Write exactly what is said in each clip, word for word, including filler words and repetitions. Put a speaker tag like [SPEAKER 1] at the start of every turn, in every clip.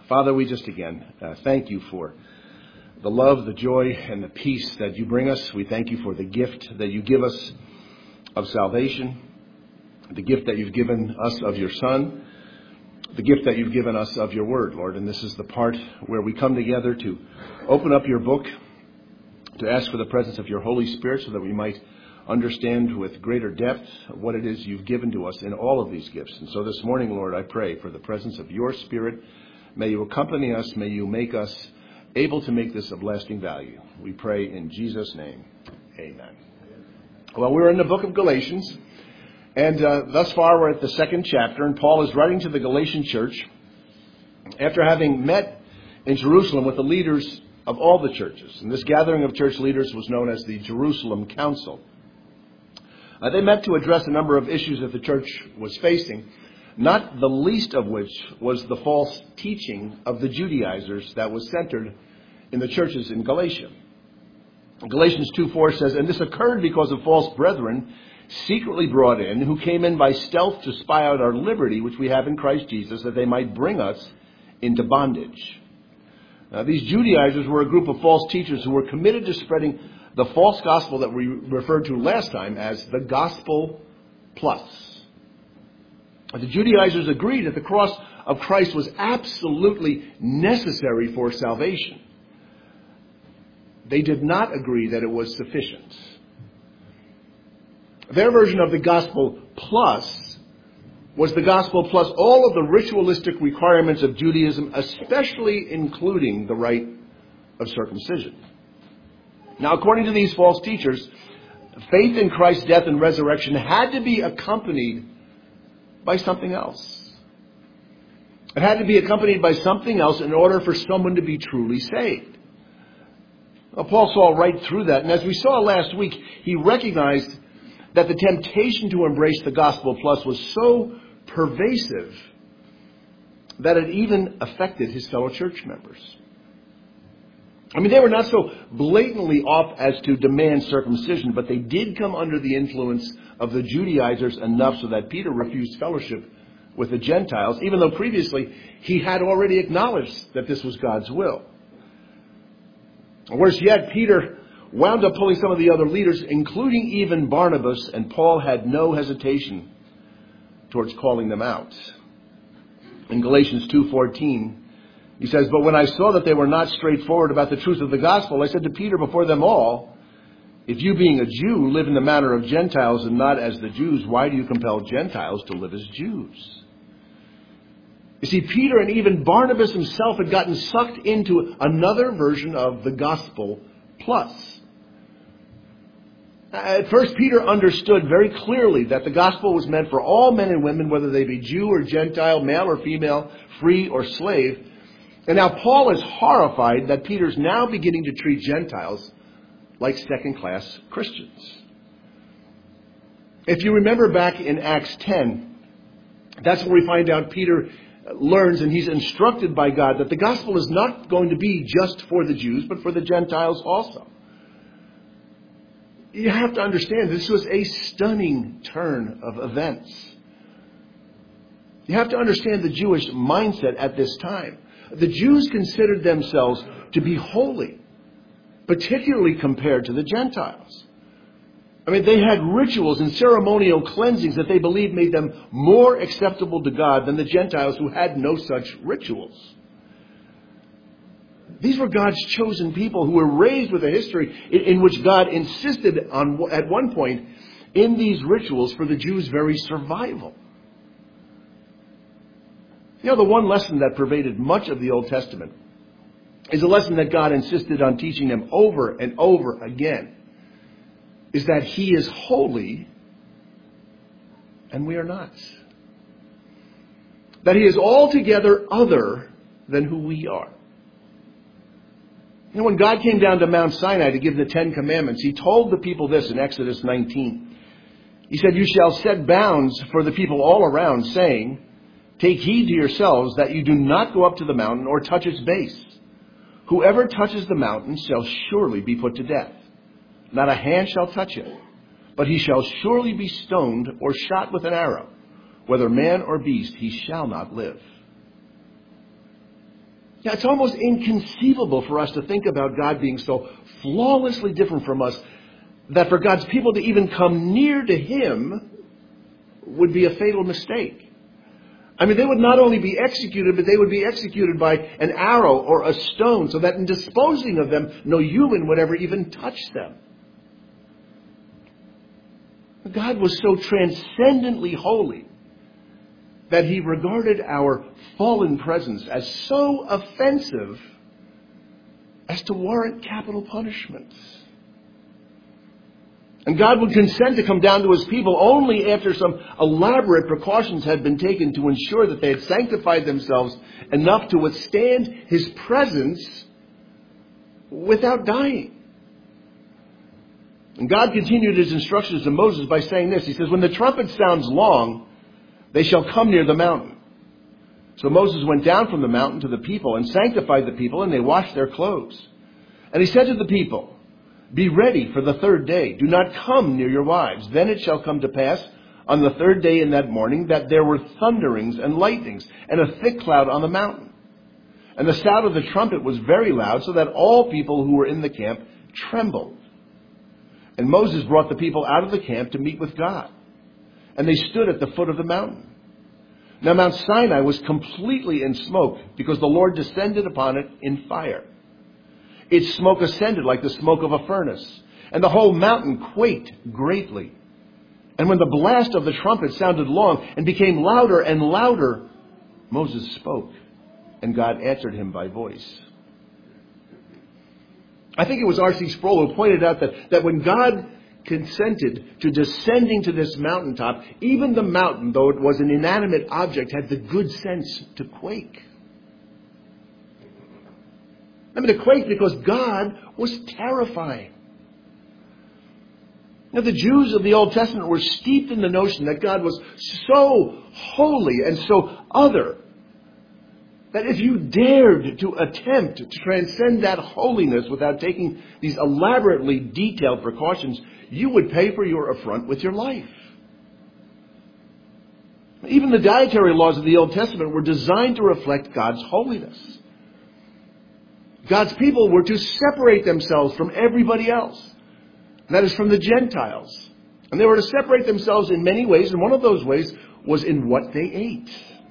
[SPEAKER 1] Father, we just again uh, thank you for the love, the joy, and the peace that you bring us. We thank you for the gift that you give us of salvation, the gift that you've given us of your Son, the gift that you've given us of your Word, Lord. And this is the part where we come together to open up your book, to ask for the presence of your Holy Spirit so that we might understand with greater depth what it is you've given to us in all of these gifts. And so this morning, Lord, I pray for the presence of your Spirit. May you accompany us. May you make us able to make this of lasting value. We pray in Jesus' name. Amen. Well, we're in the book of Galatians, and uh, thus far we're at the second chapter, and Paul is writing to the Galatian church after having met in Jerusalem with the leaders of all the churches. And this gathering of church leaders was known as the Jerusalem Council. Uh, they met to address a number of issues that the church was facing, not the least of which was the false teaching of the Judaizers that was centered in the churches in Galatia. Galatians two four says, "And this occurred because of false brethren secretly brought in, who came in by stealth to spy out our liberty, which we have in Christ Jesus, that they might bring us into bondage." Now, these Judaizers were a group of false teachers who were committed to spreading the false gospel that we referred to last time as the gospel plus. The Judaizers agreed that the cross of Christ was absolutely necessary for salvation. They did not agree that it was sufficient. Their version of the gospel plus was the gospel plus all of the ritualistic requirements of Judaism, especially including the rite of circumcision. Now, according to these false teachers, faith in Christ's death and resurrection had to be accompanied by something else. It had to be accompanied by something else in order for someone to be truly saved. Well, Paul saw right through that, and as we saw last week, he recognized that the temptation to embrace the gospel plus was so pervasive that it even affected his fellow church members. I mean, they were not so blatantly off as to demand circumcision, but they did come under the influence of the Judaizers enough so that Peter refused fellowship with the Gentiles, even though previously he had already acknowledged that this was God's will. Worse yet, Peter wound up pulling some of the other leaders, including even Barnabas, and Paul had no hesitation towards calling them out. In Galatians two fourteen, he says, "But when I saw that they were not straightforward about the truth of the gospel, I said to Peter before them all, 'If you being a Jew live in the manner of Gentiles and not as the Jews, why do you compel Gentiles to live as Jews?'" You see, Peter and even Barnabas himself had gotten sucked into another version of the gospel plus. At first, Peter understood very clearly that the gospel was meant for all men and women, whether they be Jew or Gentile, male or female, free or slave. And now Paul is horrified that Peter's now beginning to treat Gentiles like second-class Christians. If you remember back in Acts ten, that's where we find out Peter learns, and he's instructed by God, that the gospel is not going to be just for the Jews, but for the Gentiles also. You have to understand, this was a stunning turn of events. You have to understand the Jewish mindset at this time. The Jews considered themselves to be holy, particularly compared to the Gentiles. I mean, they had rituals and ceremonial cleansings that they believed made them more acceptable to God than the Gentiles, who had no such rituals. These were God's chosen people who were raised with a history in, in which God insisted on, at one point, in these rituals for the Jews' very survival. You know, the one lesson that pervaded much of the Old Testament is a lesson that God insisted on teaching them over and over again, is that He is holy and we are not. That He is altogether other than who we are. You know, when God came down to Mount Sinai to give the Ten Commandments, He told the people this in Exodus nineteen. He said, "You shall set bounds for the people all around, saying, 'Take heed to yourselves that you do not go up to the mountain or touch its base. Whoever touches the mountain shall surely be put to death. Not a hand shall touch it, but he shall surely be stoned or shot with an arrow. Whether man or beast, he shall not live.'" Now, it's almost inconceivable for us to think about God being so flawlessly different from us that for God's people to even come near to Him would be a fatal mistake. I mean, they would not only be executed, but they would be executed by an arrow or a stone, so that in disposing of them, no human would ever even touch them. God was so transcendently holy that He regarded our fallen presence as so offensive as to warrant capital punishment. And God would consent to come down to His people only after some elaborate precautions had been taken to ensure that they had sanctified themselves enough to withstand His presence without dying. And God continued His instructions to Moses by saying this. He says, when the trumpet sounds long, they shall come near the mountain. So Moses went down from the mountain to the people and sanctified the people, and they washed their clothes. And he said to the people, be ready for the third day. Do not come near your wives. Then it shall come to pass on the third day in that morning that there were thunderings and lightnings and a thick cloud on the mountain. And the sound of the trumpet was very loud, so that all people who were in the camp trembled. And Moses brought the people out of the camp to meet with God. And they stood at the foot of the mountain. Now Mount Sinai was completely in smoke, because the Lord descended upon it in fire. Its smoke ascended like the smoke of a furnace, and the whole mountain quaked greatly. And when the blast of the trumpet sounded long and became louder and louder, Moses spoke, and God answered him by voice. I think it was R C Sproul who pointed out that, that when God consented to descending to this mountaintop, even the mountain, though it was an inanimate object, had the good sense to quake. I mean, to quake because God was terrifying. Now, the Jews of the Old Testament were steeped in the notion that God was so holy and so other that if you dared to attempt to transcend that holiness without taking these elaborately detailed precautions, you would pay for your affront with your life. Even the dietary laws of the Old Testament were designed to reflect God's holiness. God's people were to separate themselves from everybody else. That is, from the Gentiles. And they were to separate themselves in many ways, and one of those ways was in what they ate.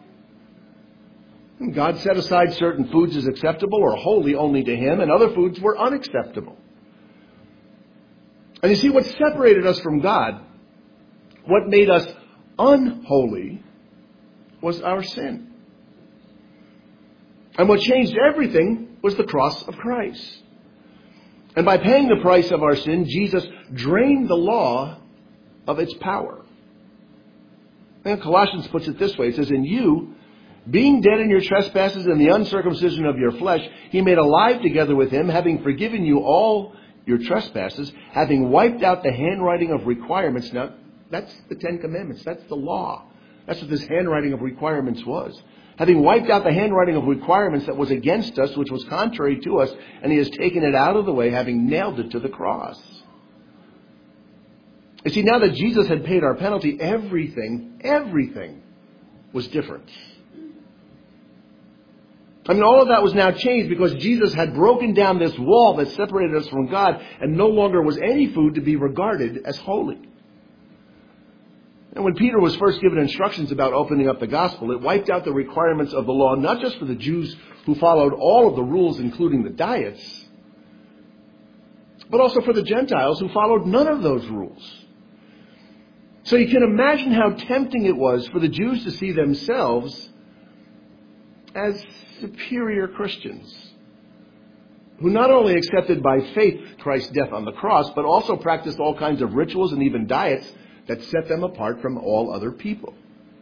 [SPEAKER 1] And God set aside certain foods as acceptable or holy only to Him, and other foods were unacceptable. And you see, what separated us from God, what made us unholy, was our sin. And what changed everything was the cross of Christ. And by paying the price of our sin, Jesus drained the law of its power. And Colossians puts it this way. It says, in you, being dead in your trespasses and the uncircumcision of your flesh, He made alive together with Him, having forgiven you all your trespasses, having wiped out the handwriting of requirements. Now, that's the Ten Commandments. That's the law. That's what this handwriting of requirements was. Having wiped out the handwriting of requirements that was against us, which was contrary to us, and He has taken it out of the way, having nailed it to the cross. You see, now that Jesus had paid our penalty, everything, everything was different. I mean, all of that was now changed because Jesus had broken down this wall that separated us from God, and no longer was any food to be regarded as holy. And when Peter was first given instructions about opening up the gospel, it wiped out the requirements of the law, not just for the Jews who followed all of the rules, including the diets, but also for the Gentiles who followed none of those rules. So you can imagine how tempting it was for the Jews to see themselves as superior Christians who not only accepted by faith Christ's death on the cross, but also practiced all kinds of rituals and even diets that set them apart from all other people.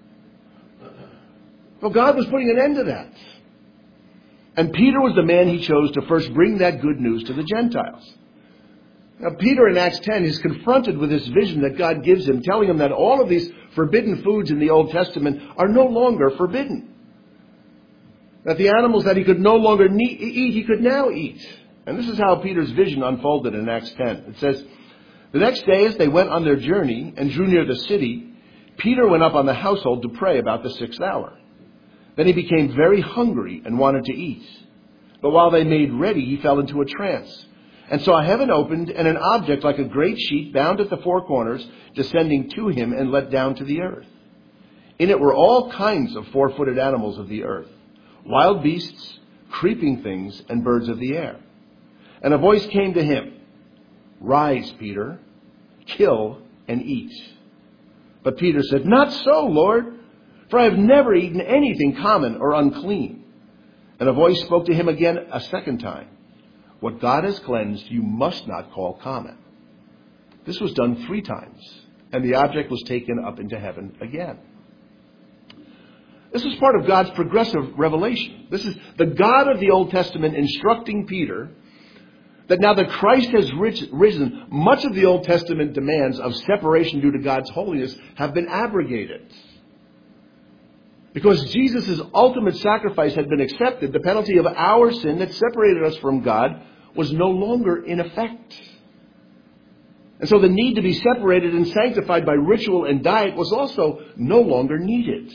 [SPEAKER 1] Well, God was putting an end to that. And Peter was the man He chose to first bring that good news to the Gentiles. Now, Peter in Acts ten is confronted with this vision that God gives him, telling him that all of these forbidden foods in the Old Testament are no longer forbidden. That the animals that he could no longer eat, he could now eat. And this is how Peter's vision unfolded in Acts ten. It says, the next day as they went on their journey and drew near the city, Peter went up on the household to pray about the sixth hour. Then he became very hungry and wanted to eat. But while they made ready, he fell into a trance, and saw heaven opened, and an object like a great sheet bound at the four corners, descending to him and let down to the earth. In it were all kinds of four-footed animals of the earth, wild beasts, creeping things, and birds of the air. And a voice came to him, "Rise, Peter, kill and eat." But Peter said, "Not so, Lord, for I have never eaten anything common or unclean." And a voice spoke to him again a second time, "What God has cleansed, you must not call common." This was done three times, and the object was taken up into heaven again. This is part of God's progressive revelation. This is the God of the Old Testament instructing Peter that now that Christ has risen, much of the Old Testament demands of separation due to God's holiness have been abrogated. Because Jesus' ultimate sacrifice had been accepted, the penalty of our sin that separated us from God was no longer in effect. And so the need to be separated and sanctified by ritual and diet was also no longer needed.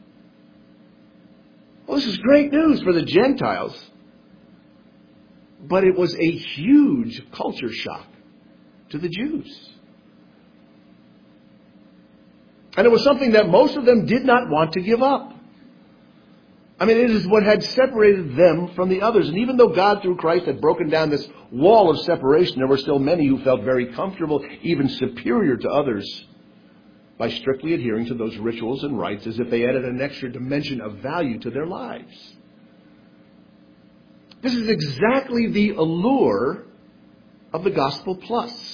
[SPEAKER 1] Well, this is great news for the Gentiles, but it was a huge culture shock to the Jews. And it was something that most of them did not want to give up. I mean, it is what had separated them from the others. And even though God, through Christ, had broken down this wall of separation, there were still many who felt very comfortable, even superior to others, by strictly adhering to those rituals and rites as if they added an extra dimension of value to their lives. This is exactly the allure of the Gospel Plus.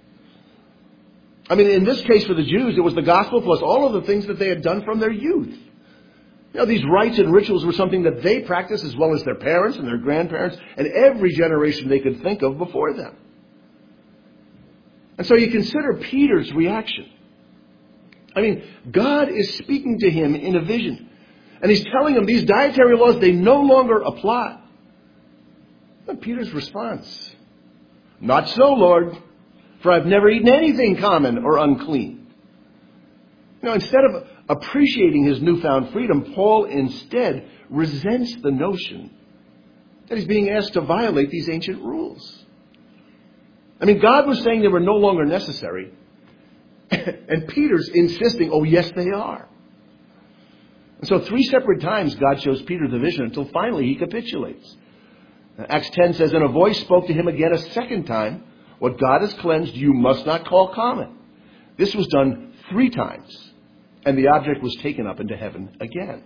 [SPEAKER 1] I mean, in this case for the Jews, it was the Gospel plus all of the things that they had done from their youth. You know, these rites and rituals were something that they practiced as well as their parents and their grandparents and every generation they could think of before them. And so you consider Peter's reaction. I mean, God is speaking to him in a vision. And he's telling him these dietary laws, they no longer apply. And Peter's response, "Not so, Lord, for I've never eaten anything common or unclean." You know, instead of appreciating his newfound freedom, Paul instead resents the notion that he's being asked to violate these ancient rules. I mean, God was saying they were no longer necessary, and Peter's insisting, oh, yes, they are. And so three separate times God shows Peter the vision until finally he capitulates. Acts ten says, "And a voice spoke to him again a second time, 'What God has cleansed, you must not call common.' This was done three times, and the object was taken up into heaven again."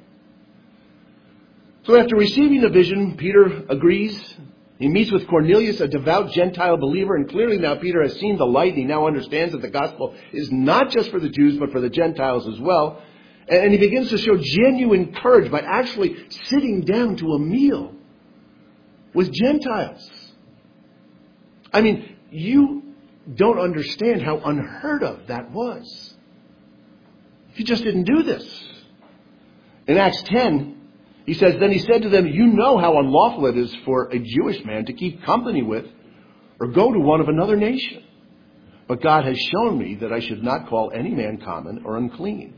[SPEAKER 1] So after receiving the vision, Peter agrees. He meets with Cornelius, a devout Gentile believer, and clearly now Peter has seen the light. He now understands that the gospel is not just for the Jews, but for the Gentiles as well. And he begins to show genuine courage by actually sitting down to a meal with Gentiles. I mean, you don't understand how unheard of that was. He just didn't do this. In Acts ten, he says, "Then he said to them, 'You know how unlawful it is for a Jewish man to keep company with or go to one of another nation. But God has shown me that I should not call any man common or unclean.'"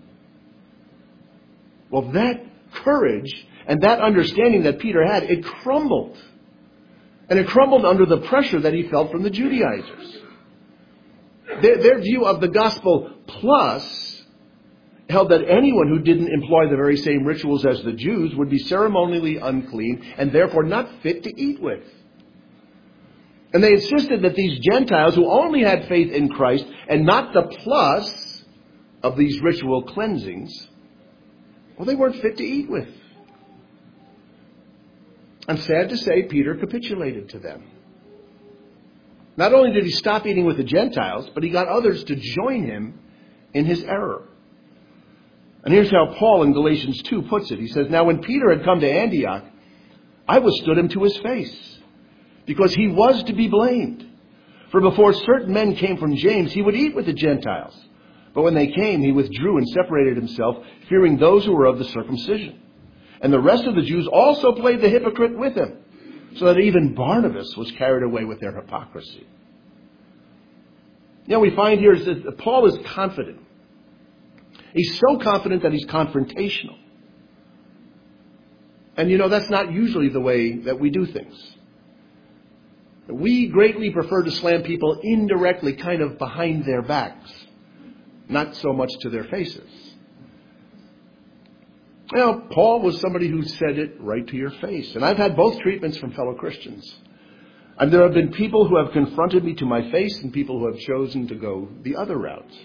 [SPEAKER 1] Well, that courage and that understanding that Peter had, it crumbled. And it crumbled under the pressure that he felt from the Judaizers. Their, their view of the gospel plus held that anyone who didn't employ the very same rituals as the Jews would be ceremonially unclean and therefore not fit to eat with. And they insisted that these Gentiles who only had faith in Christ and not the plus of these ritual cleansings, well, they weren't fit to eat with. I'm sad to say Peter capitulated to them. Not only did he stop eating with the Gentiles, but he got others to join him in his error. And here's how Paul in Galatians two puts it. He says, "Now when Peter had come to Antioch, I withstood him to his face, because he was to be blamed. For before certain men came from James, he would eat with the Gentiles. But when they came, he withdrew and separated himself, fearing those who were of the circumcision. And the rest of the Jews also played the hypocrite with him, so that even Barnabas was carried away with their hypocrisy." You know, we find here is that Paul is confident. He's so confident that he's confrontational. And you know, that's not usually the way that we do things. We greatly prefer to slam people indirectly, kind of behind their backs, not so much to their faces. Now, Paul was somebody who said it right to your face. And I've had both treatments from fellow Christians. And there have been people who have confronted me to my face and people who have chosen to go the other routes.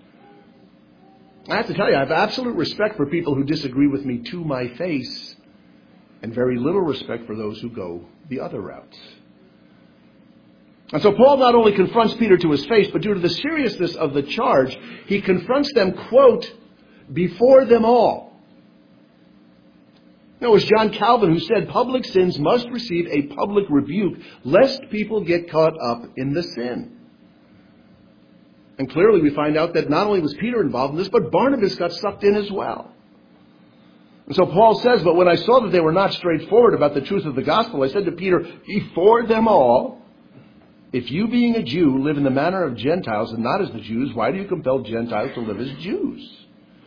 [SPEAKER 1] I have to tell you, I have absolute respect for people who disagree with me to my face and very little respect for those who go the other routes. And so Paul not only confronts Peter to his face, but due to the seriousness of the charge, he confronts them, quote, before them all. Now, it was John Calvin who said public sins must receive a public rebuke, lest people get caught up in the sin. And clearly we find out that not only was Peter involved in this, but Barnabas got sucked in as well. And so Paul says, but when I saw that they were not straightforward about the truth of the gospel, I said to Peter, before them all, if you being a Jew live in the manner of Gentiles and not as the Jews, why do you compel Gentiles to live as Jews?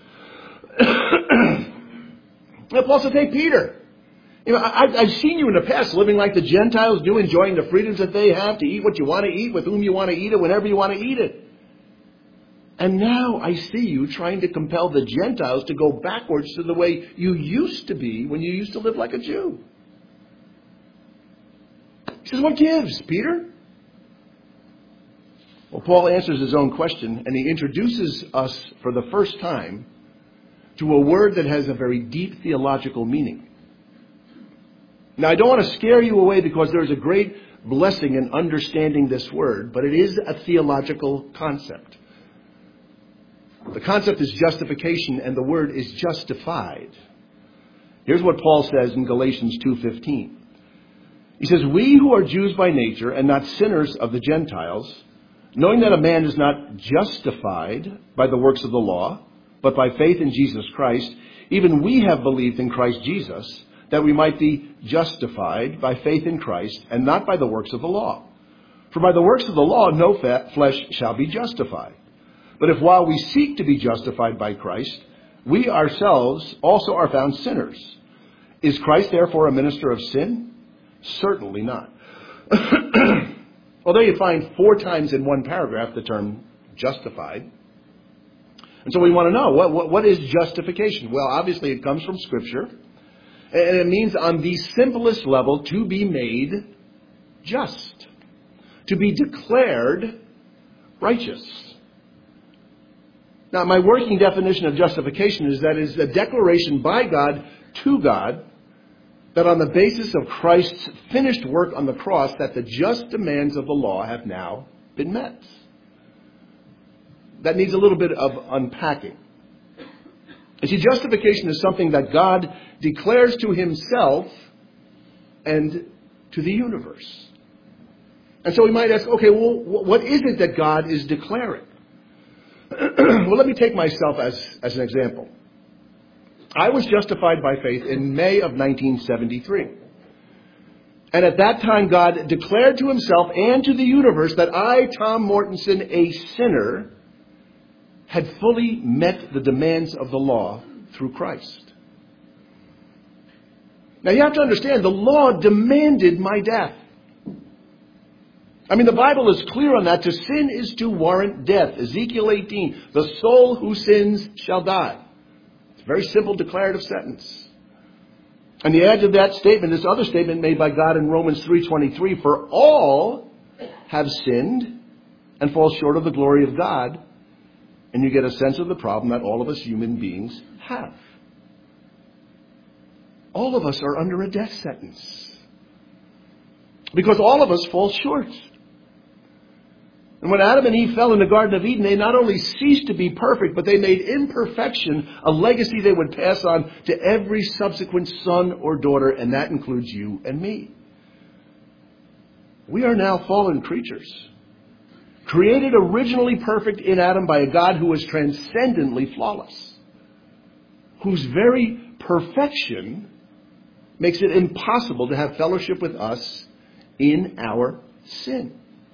[SPEAKER 1] Now, Paul said, hey, Peter, you know, I, I've seen you in the past living like the Gentiles do, enjoying the freedoms that they have to eat what you want to eat, with whom you want to eat it, whenever you want to eat it. And now I see you trying to compel the Gentiles to go backwards to the way you used to be when you used to live like a Jew. He says, what gives, Peter? Well, Paul answers his own question, and he introduces us for the first time to a word that has a very deep theological meaning. Now, I don't want to scare you away because there's a great blessing in understanding this word, but it is a theological concept. The concept is justification, and the word is justified. Here's what Paul says in Galatians two fifteen. He says, we who are Jews by nature and not sinners of the Gentiles, knowing that a man is not justified by the works of the law, but by faith in Jesus Christ, even we have believed in Christ Jesus, that we might be justified by faith in Christ and not by the works of the law. For by the works of the law no flesh shall be justified. But if while we seek to be justified by Christ, we ourselves also are found sinners, is Christ therefore a minister of sin? Certainly not. Although you find four times in one paragraph the term justified. And so we want to know, what, what, what is justification? Well, obviously it comes from Scripture. And it means on the simplest level to be made just. To be declared righteous. Now, my working definition of justification is that it is a declaration by God to God that on the basis of Christ's finished work on the cross, that the just demands of the law have now been met. That needs a little bit of unpacking. You see, justification is something that God declares to himself and to the universe. And so we might ask, okay, well, what is it that God is declaring? Well, let me take myself as, as an example. I was justified by faith in May of nineteen seventy-three. And at that time, God declared to himself and to the universe that I, Tom Mortensen, a sinner, had fully met the demands of the law through Christ. Now, you have to understand, the law demanded my death. I mean, the Bible is clear on that. To sin is to warrant death. Ezekiel eighteen, the soul who sins shall die. It's a very simple declarative sentence. And you add to that statement, this other statement made by God in Romans three twenty-three, for all have sinned and fall short of the glory of God. And you get a sense of the problem that all of us human beings have. All of us are under a death sentence. Because all of us fall short. And when Adam and Eve fell in the Garden of Eden, they not only ceased to be perfect, but they made imperfection a legacy they would pass on to every subsequent son or daughter, and that includes you and me. We are now fallen creatures, created originally perfect in Adam by a God who was transcendently flawless, whose very perfection makes it impossible to have fellowship with us in our sin.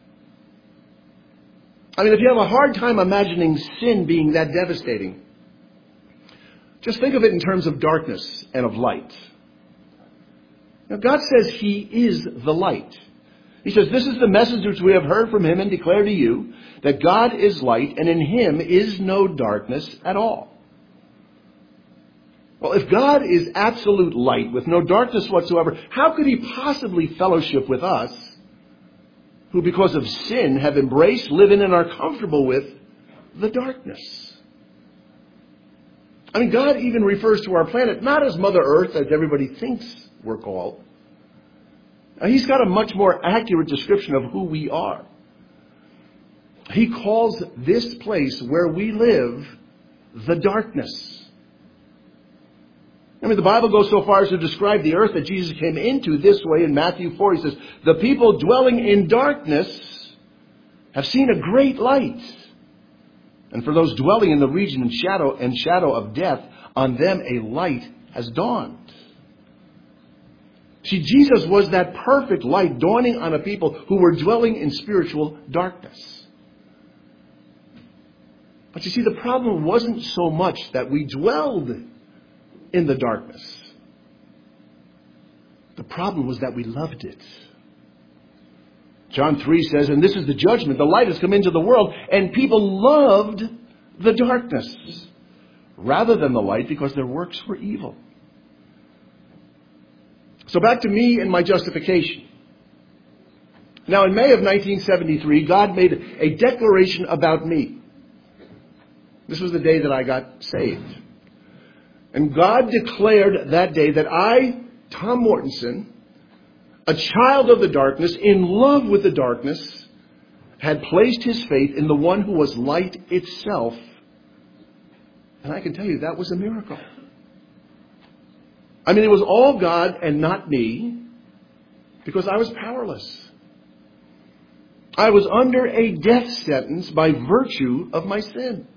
[SPEAKER 1] I mean, if you have a hard time imagining sin being that devastating, just think of it in terms of darkness and of light. Now, God says He is the light. He says, this is the message which we have heard from Him and declare to you, that God is light, and in Him is no darkness at all. Well, if God is absolute light with no darkness whatsoever, how could He possibly fellowship with us, who because of sin have embraced, live in, and are comfortable with the darkness? I mean, God even refers to our planet not as Mother Earth, as everybody thinks we're called. Now, He's got a much more accurate description of who we are. He calls this place where we live the darkness. I mean, the Bible goes so far as to describe the earth that Jesus came into this way in Matthew four. He says, the people dwelling in darkness have seen a great light. And for those dwelling in the region and shadow and shadow of death, on them a light has dawned. See, Jesus was that perfect light dawning on a people who were dwelling in spiritual darkness. But you see, the problem wasn't so much that we dwelled in the darkness. The problem was that we loved it. John three says, and this is the judgment, the light has come into the world, and people loved the darkness rather than the light because their works were evil. So back to me and my justification. Now, in May of nineteen seventy-three, God made a declaration about me. This was the day that I got saved. And God declared that day that I, Tom Mortensen, a child of the darkness, in love with the darkness, had placed his faith in the one who was light itself. And I can tell you that was a miracle. I mean, it was all God and not me, because I was powerless. I was under a death sentence by virtue of my sin.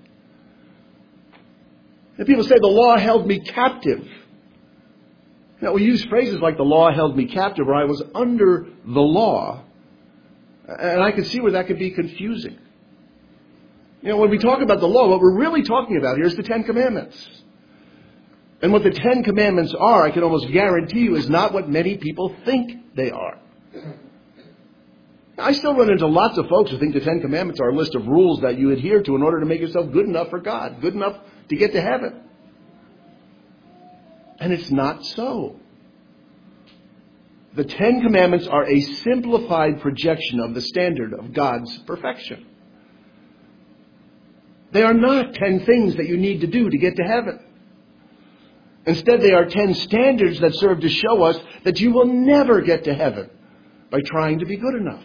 [SPEAKER 1] And people say the law held me captive. Now, we use phrases like the law held me captive, or I was under the law. And I can see where that could be confusing. You know, when we talk about the law, what we're really talking about here is the Ten Commandments. And what the Ten Commandments are, I can almost guarantee you, is not what many people think they are. I still run into lots of folks who think the Ten Commandments are a list of rules that you adhere to in order to make yourself good enough for God, good enough to get to heaven. And it's not so. The Ten Commandments are a simplified projection of the standard of God's perfection. They are not ten things that you need to do to get to heaven. Instead, they are ten standards that serve to show us that you will never get to heaven by trying to be good enough.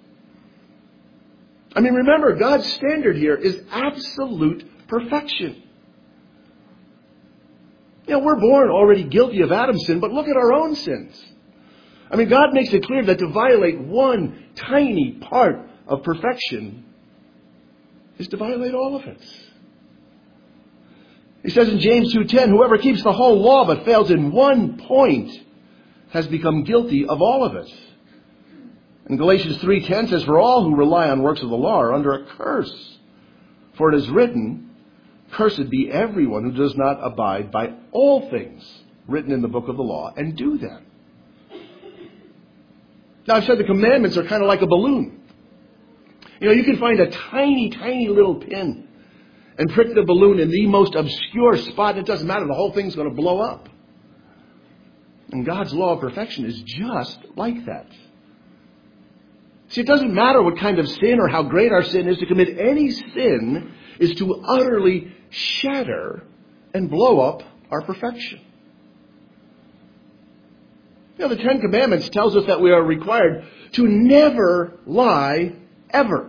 [SPEAKER 1] I mean, remember, God's standard here is absolute perfection. You know, we're born already guilty of Adam's sin, but look at our own sins. I mean, God makes it clear that to violate one tiny part of perfection is to violate all of it. He says in James two ten, whoever keeps the whole law but fails in one point has become guilty of all of it. And Galatians three ten says, for all who rely on works of the law are under a curse. For it is written, cursed be everyone who does not abide by all things written in the book of the law and do them. Now, I've said the commandments are kind of like a balloon. You know, you can find a tiny, tiny little pin and prick the balloon in the most obscure spot. It doesn't matter. The whole thing's going to blow up. And God's law of perfection is just like that. See, it doesn't matter what kind of sin or how great our sin is. To commit any sin is to utterly shatter and blow up our perfection. You know, the Ten Commandments tells us that we are required to never lie ever.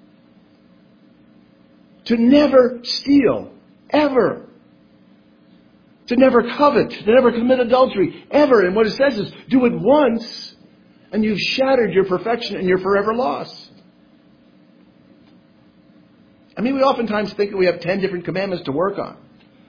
[SPEAKER 1] To never steal ever. To never covet, to never commit adultery ever. And what it says is, do it once and you've shattered your perfection and you're forever lost. I mean, we oftentimes think that we have ten different commandments to work on.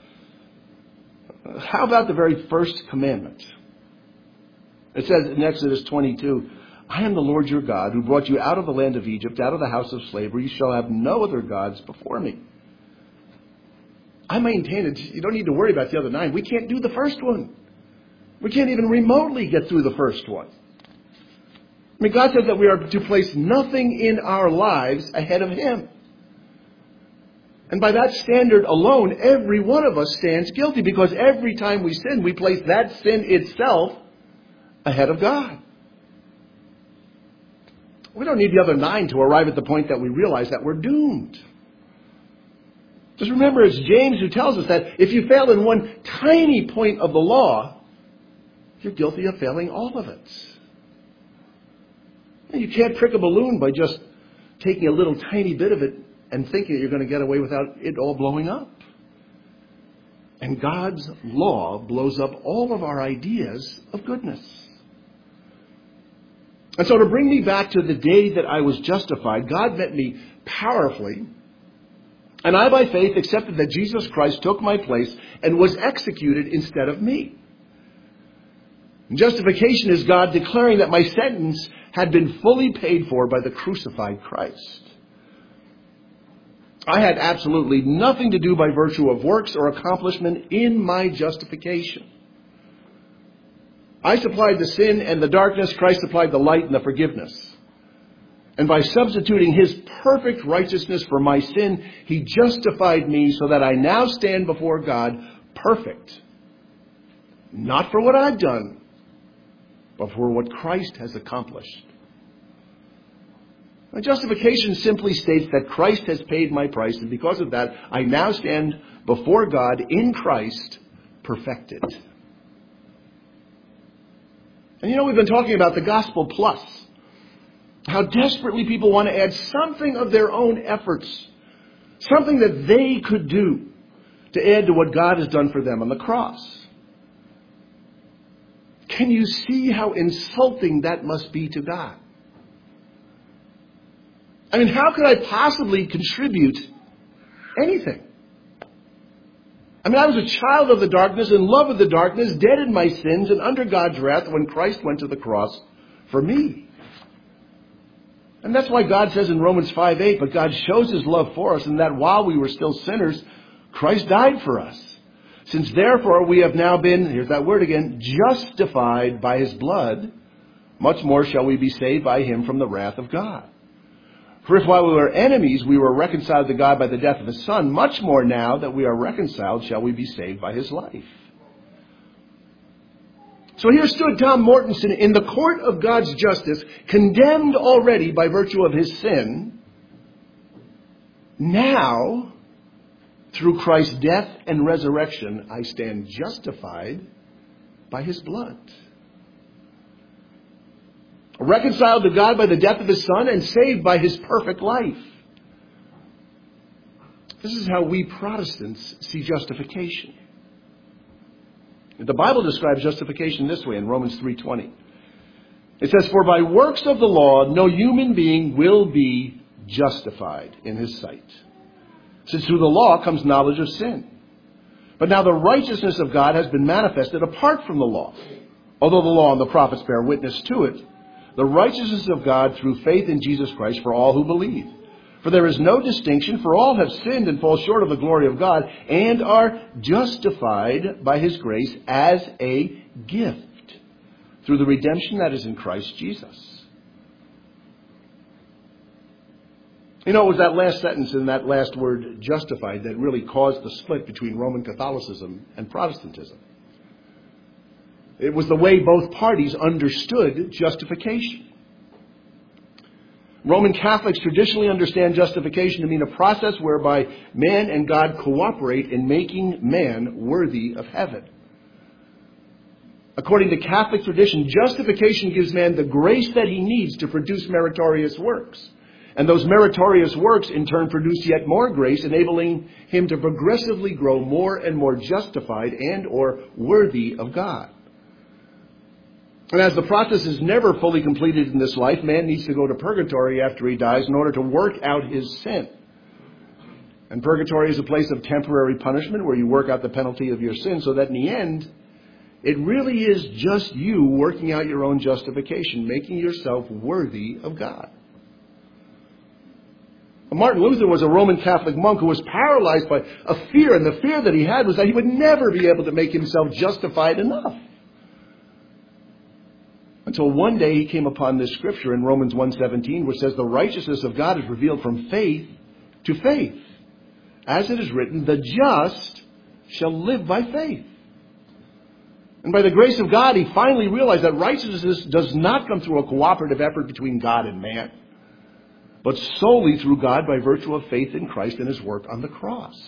[SPEAKER 1] How about the very first commandment? It says in Exodus twenty-two, I am the Lord your God who brought you out of the land of Egypt, out of the house of slavery. You shall have no other gods before me. I maintain it. You don't need to worry about the other nine. We can't do the first one. We can't even remotely get through the first one. I mean, God says that we are to place nothing in our lives ahead of Him. And by that standard alone, every one of us stands guilty, because every time we sin, we place that sin itself ahead of God. We don't need the other nine to arrive at the point that we realize that we're doomed. Just remember, it's James who tells us that if you fail in one tiny point of the law, you're guilty of failing all of it. And you can't prick a balloon by just taking a little tiny bit of it and thinking that you're going to get away without it all blowing up. And God's law blows up all of our ideas of goodness. And so to bring me back to the day that I was justified, God met me powerfully. And I, by faith, accepted that Jesus Christ took my place and was executed instead of me. Justification is God declaring that my sentence had been fully paid for by the crucified Christ. I had absolutely nothing to do by virtue of works or accomplishment in my justification. I supplied the sin and the darkness. Christ supplied the light and the forgiveness. And by substituting His perfect righteousness for my sin, He justified me so that I now stand before God perfect. Not for what I've done, but for what Christ has accomplished. My justification simply states that Christ has paid my price, and because of that, I now stand before God in Christ perfected. And you know, we've been talking about the gospel plus. How desperately people want to add something of their own efforts. Something that they could do to add to what God has done for them on the cross. Can you see how insulting that must be to God? I mean, how could I possibly contribute anything? I mean, I was a child of the darkness, in love with the darkness, dead in my sins, and under God's wrath when Christ went to the cross for me. And that's why God says in Romans five eight, but God shows His love for us in that while we were still sinners, Christ died for us. Since therefore we have now been, here's that word again, justified by His blood, much more shall we be saved by Him from the wrath of God. For if while we were enemies, we were reconciled to God by the death of His Son, much more now that we are reconciled shall we be saved by His life. So here stood Tom Mortensen in the court of God's justice, condemned already by virtue of his sin. Now, through Christ's death and resurrection, I stand justified by His blood. Reconciled to God by the death of His Son and saved by His perfect life. This is how we Protestants see justification. The Bible describes justification this way in Romans three twenty. It says, for by works of the law, no human being will be justified in his sight, since through the law comes knowledge of sin. But now the righteousness of God has been manifested apart from the law. Although the law and the prophets bear witness to it, the righteousness of God through faith in Jesus Christ for all who believe. For there is no distinction, for all have sinned and fall short of the glory of God, and are justified by His grace as a gift through the redemption that is in Christ Jesus. You know, it was that last sentence in that last word, justified, that really caused the split between Roman Catholicism and Protestantism. It was the way both parties understood justification. Roman Catholics traditionally understand justification to mean a process whereby man and God cooperate in making man worthy of heaven. According to Catholic tradition, justification gives man the grace that he needs to produce meritorious works. And those meritorious works in turn produce yet more grace, enabling him to progressively grow more and more justified and or worthy of God. And as the process is never fully completed in this life, man needs to go to purgatory after he dies in order to work out his sin. And purgatory is a place of temporary punishment where you work out the penalty of your sin, so that in the end, it really is just you working out your own justification, making yourself worthy of God. Martin Luther was a Roman Catholic monk who was paralyzed by a fear, and the fear that he had was that he would never be able to make himself justified enough. Until one day he came upon this scripture in Romans one seventeen, which says, the righteousness of God is revealed from faith to faith. As it is written, the just shall live by faith. And by the grace of God, he finally realized that righteousness does not come through a cooperative effort between God and man, but solely through God by virtue of faith in Christ and his work on the cross.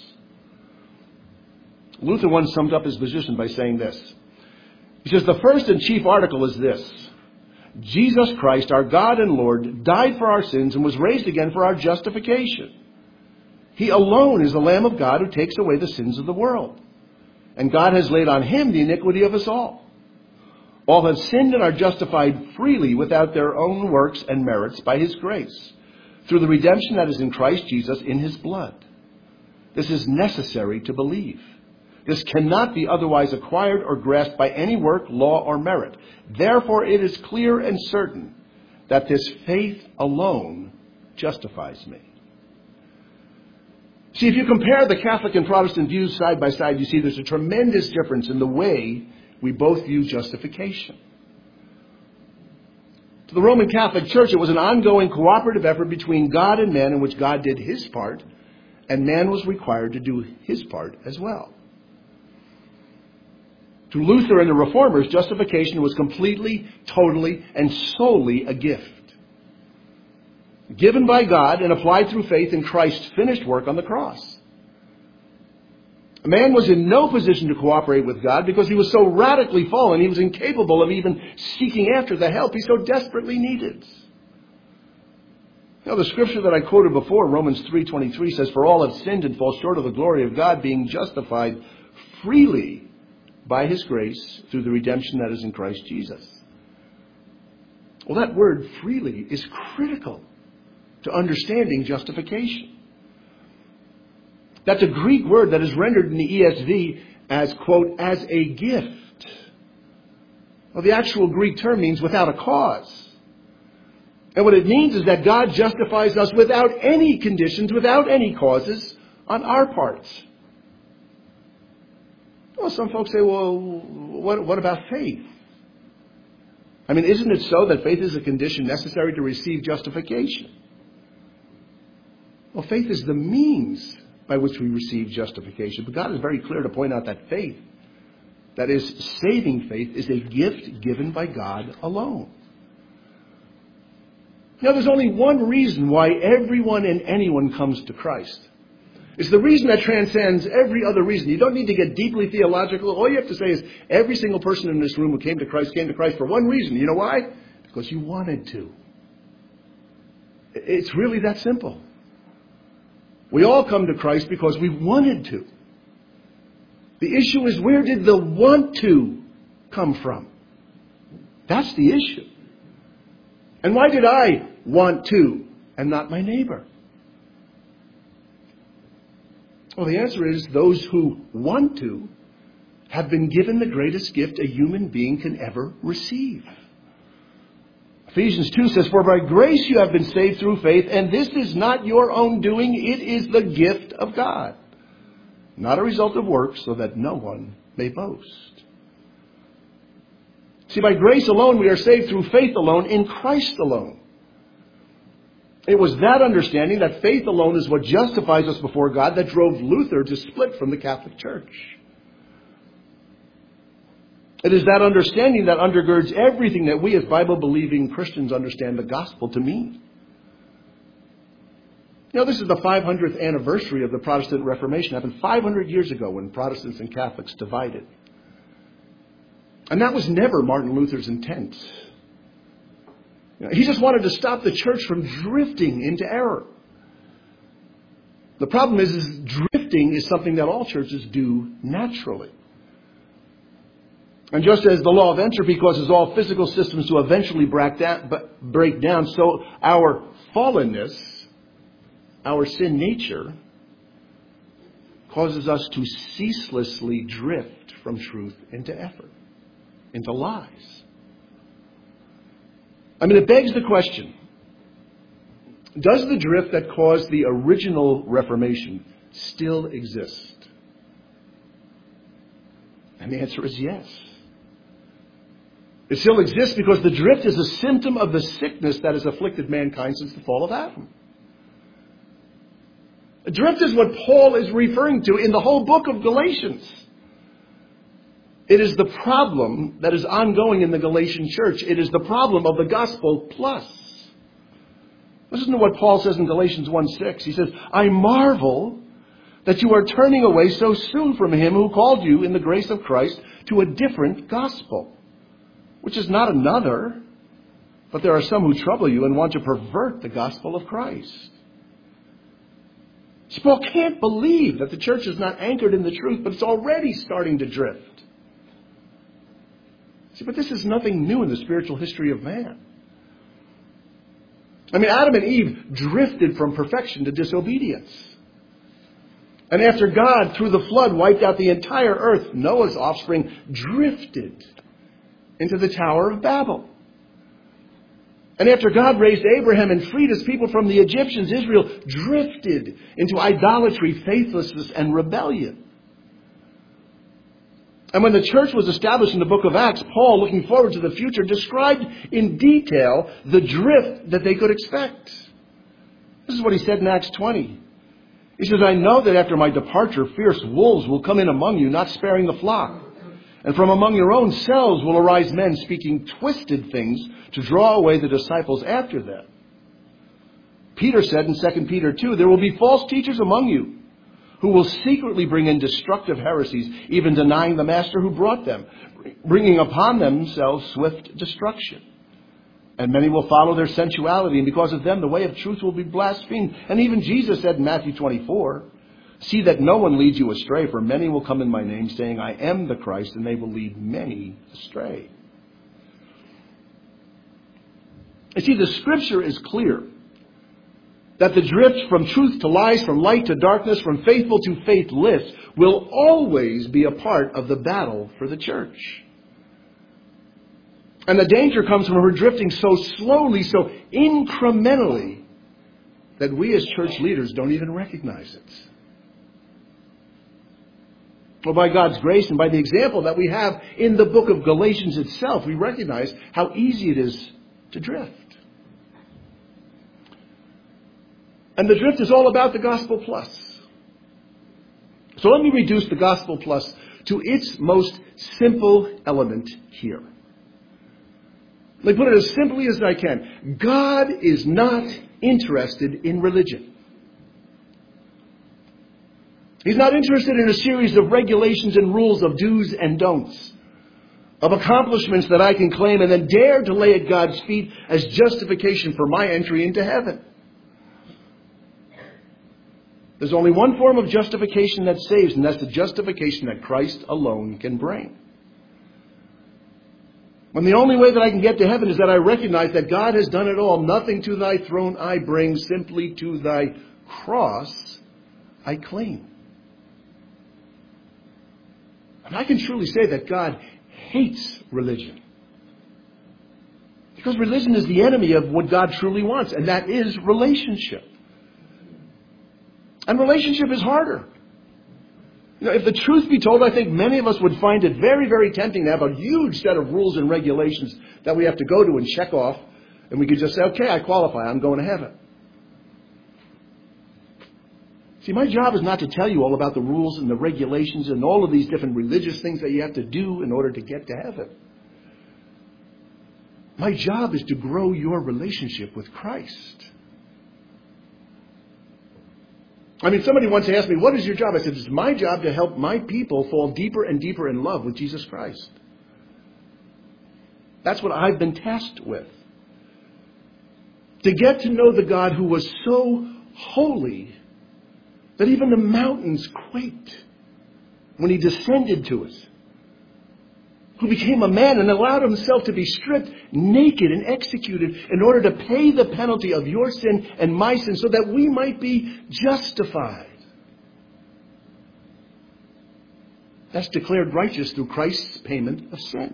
[SPEAKER 1] Luther once summed up his position by saying this. He says, the first and chief article is this: Jesus Christ, our God and Lord, died for our sins and was raised again for our justification. He alone is the Lamb of God who takes away the sins of the world. And God has laid on him the iniquity of us all. All have sinned and are justified freely without their own works and merits by his grace, through the redemption that is in Christ Jesus in his blood. This is necessary to believe. This cannot be otherwise acquired or grasped by any work, law, or merit. Therefore, it is clear and certain that this faith alone justifies me. See, if you compare the Catholic and Protestant views side by side, you see there's a tremendous difference in the way we both view justification. To the Roman Catholic Church, it was an ongoing cooperative effort between God and man in which God did his part, and man was required to do his part as well. To Luther and the Reformers, justification was completely, totally, and solely a gift, given by God and applied through faith in Christ's finished work on the cross. A man was in no position to cooperate with God because he was so radically fallen, he was incapable of even seeking after the help he so desperately needed. You know, the scripture that I quoted before, Romans three twenty-three, says, for all have sinned and fall short of the glory of God, being justified freely by his grace through the redemption that is in Christ Jesus. Well, that word freely is critical to understanding justification. That's a Greek word that is rendered in the E S V as, quote, as a gift. Well, the actual Greek term means without a cause. And what it means is that God justifies us without any conditions, without any causes on our parts. Well, some folks say, well, what, what about faith? I mean, isn't it so that faith is a condition necessary to receive justification? Well, faith is the means by which we receive justification. But God is very clear to point out that faith, that is, saving faith, is a gift given by God alone. Now, there's only one reason why everyone and anyone comes to Christ. It's the reason that transcends every other reason. You don't need to get deeply theological. All you have to say is every single person in this room who came to Christ came to Christ for one reason. You know why? Because you wanted to. It's really that simple. We all come to Christ because we wanted to. The issue is, where did the want to come from? That's the issue. And why did I want to and not my neighbor? Well, the answer is those who want to have been given the greatest gift a human being can ever receive. Ephesians two says, for by grace you have been saved through faith, and this is not your own doing, it is the gift of God, not a result of works, so that no one may boast. See, by grace alone we are saved through faith alone, in Christ alone. It was that understanding that faith alone is what justifies us before God that drove Luther to split from the Catholic Church. It is that understanding that undergirds everything that we as Bible-believing Christians understand the gospel to mean. You know, this is the five hundredth anniversary of the Protestant Reformation. It happened five hundred years ago when Protestants and Catholics divided. And that was never Martin Luther's intent. You know, he just wanted to stop the church from drifting into error. The problem is, is drifting is something that all churches do naturally. And just as the law of entropy causes all physical systems to eventually break down, so our fallenness, our sin nature, causes us to ceaselessly drift from truth into effort, into lies. I mean, it begs the question, does the drift that caused the original Reformation still exist? And the answer is yes. It still exists because the drift is a symptom of the sickness that has afflicted mankind since the fall of Adam. Drift is what Paul is referring to in the whole book of Galatians. It is the problem that is ongoing in the Galatian church. It is the problem of the gospel plus. Listen to what Paul says in Galatians one six. He says, I marvel that you are turning away so soon from him who called you in the grace of Christ to a different gospel, which is not another, but there are some who trouble you and want to pervert the gospel of Christ. See, Paul can't believe that the church is not anchored in the truth, but it's already starting to drift. See, but this is nothing new in the spiritual history of man. I mean, Adam and Eve drifted from perfection to disobedience. And after God, through the flood, wiped out the entire earth, Noah's offspring drifted into the Tower of Babel. And after God raised Abraham and freed his people from the Egyptians, Israel drifted into idolatry, faithlessness, and rebellion. And when the church was established in the book of Acts, Paul, looking forward to the future, described in detail the drift that they could expect. This is what he said in Acts twenty. He says, I know that after my departure, fierce wolves will come in among you, not sparing the flock. And from among your own selves will arise men speaking twisted things to draw away the disciples after them. Peter said in Second Peter two, there will be false teachers among you who will secretly bring in destructive heresies, even denying the master who brought them, bringing upon themselves swift destruction. And many will follow their sensuality, and because of them the way of truth will be blasphemed. And even Jesus said in Matthew twenty-four, see that no one leads you astray, for many will come in my name, saying, I am the Christ, and they will lead many astray. You see, the scripture is clear that the drift from truth to lies, from light to darkness, from faithful to faithless, will always be a part of the battle for the church. And the danger comes from her drifting so slowly, so incrementally, that we as church leaders don't even recognize it. Well, by God's grace and by the example that we have in the book of Galatians itself, we recognize how easy it is to drift. And the drift is all about the gospel plus. So let me reduce the gospel plus to its most simple element here. Let me put it as simply as I can. God is not interested in religion. He's not interested in a series of regulations and rules of do's and don'ts, of accomplishments that I can claim and then dare to lay at God's feet as justification for my entry into heaven. There's only one form of justification that saves, and that's the justification that Christ alone can bring. When the only way that I can get to heaven is that I recognize that God has done it all. Nothing to thy throne I bring, simply to thy cross I cling. And I can truly say that God hates religion. Because religion is the enemy of what God truly wants, and that is relationship. And relationship is harder. You know, if the truth be told, I think many of us would find it very, very tempting to have a huge set of rules and regulations that we have to go to and check off, and we could just say, okay, I qualify, I'm going to heaven. See, my job is not to tell you all about the rules and the regulations and all of these different religious things that you have to do in order to get to heaven. My job is to grow your relationship with Christ. I mean, somebody once asked me, what is your job? I said, it's my job to help my people fall deeper and deeper in love with Jesus Christ. That's what I've been tasked with. To get to know the God who was so holy that even the mountains quaked when he descended to us. Who became a man and allowed himself to be stripped naked and executed in order to pay the penalty of your sin and my sin so that we might be justified. That's declared righteous through Christ's payment of sin.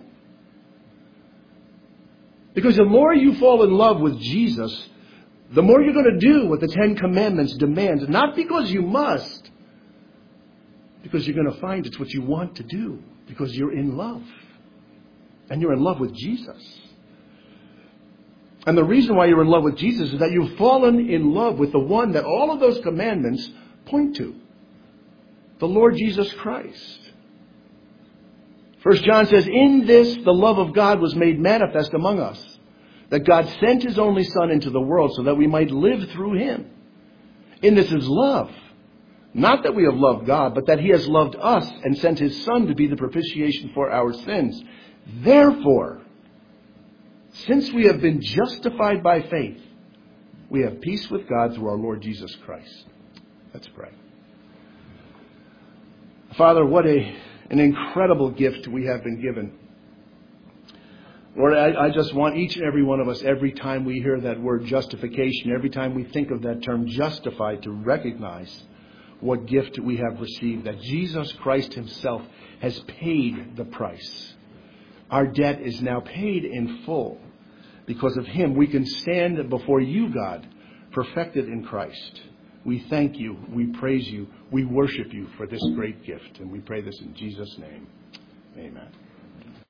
[SPEAKER 1] Because the more you fall in love with Jesus, the more you're going to do what the Ten Commandments demand. Not because you must, because you're going to find it's what you want to do, because you're in love. And you're in love with Jesus. And the reason why you're in love with Jesus is that you've fallen in love with the one that all of those commandments point to. The Lord Jesus Christ. First John says, in this the love of God was made manifest among us, that God sent His only Son into the world so that we might live through Him. In this is love. Not that we have loved God, but that He has loved us and sent His Son to be the propitiation for our sins. Therefore, since we have been justified by faith, we have peace with God through our Lord Jesus Christ. Let's pray. Father, what a, an incredible gift we have been given. Lord, I, I just want each and every one of us, every time we hear that word justification, every time we think of that term justified, to recognize what gift we have received, that Jesus Christ Himself has paid the price. Our debt is now paid in full. Because of Him, we can stand before you, God, perfected in Christ. We thank you, we praise you, we worship you for this great gift. And we pray this in Jesus' name. Amen.